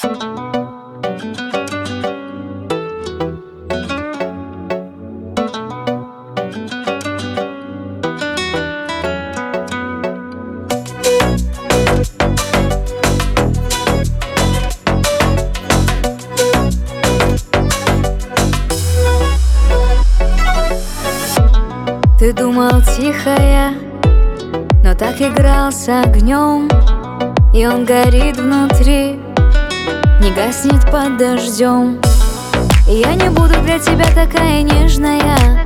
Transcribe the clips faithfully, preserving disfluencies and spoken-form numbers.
Ты думал тихо я, но так играл с огнем, и он горит внутри, не гаснет под дождем. И я не буду для тебя такая нежная,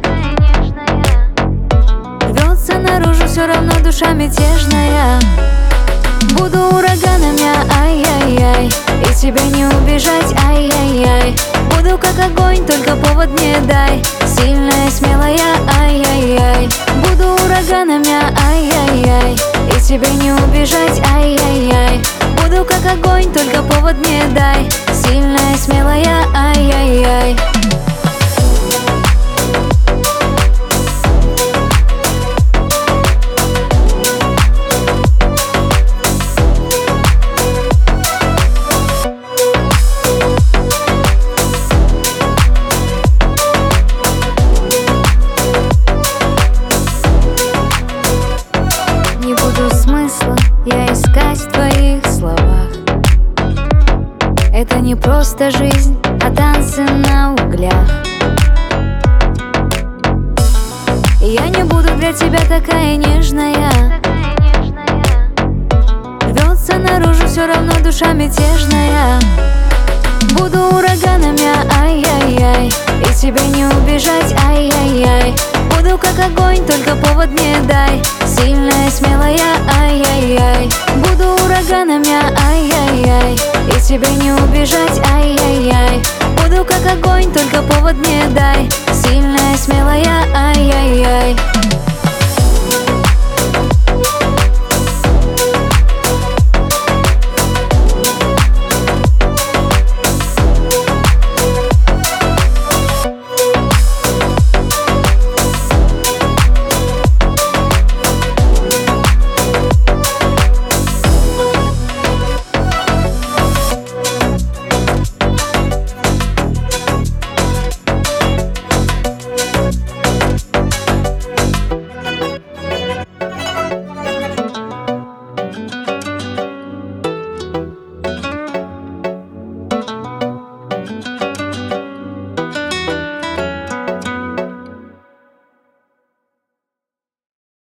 рвется наружу, все равно душа мятежная. Буду ураганом я, ай-яй-яй, и тебя не убежать, ай-яй-яй. Буду как огонь, только повод мне дай, сильная, смелая, ай-яй-яй. Буду ураганом я, ай-яй-яй, и тебя не убежать, ай-яй-яй. Буду как огонь, только повод мне дай, сильная, смелая, ай-яй-яй. Смысла я искать в твоих словах. Это не просто жизнь, а танцы на углях. И я не буду для тебя такая нежная, рвется наружу, все равно душа мятежная. Буду ураганом я, ай-яй-яй, и тебя не убежать, ай-яй-яй. Буду как огонь, только повод мне дай, сильная, смелая, ай-яй-яй. Буду ураганом я, ай-яй-яй, и тебя не убежать, ай-яй-яй. Буду как огонь, только повод мне дай, сильная, смелая, ай-яй-яй.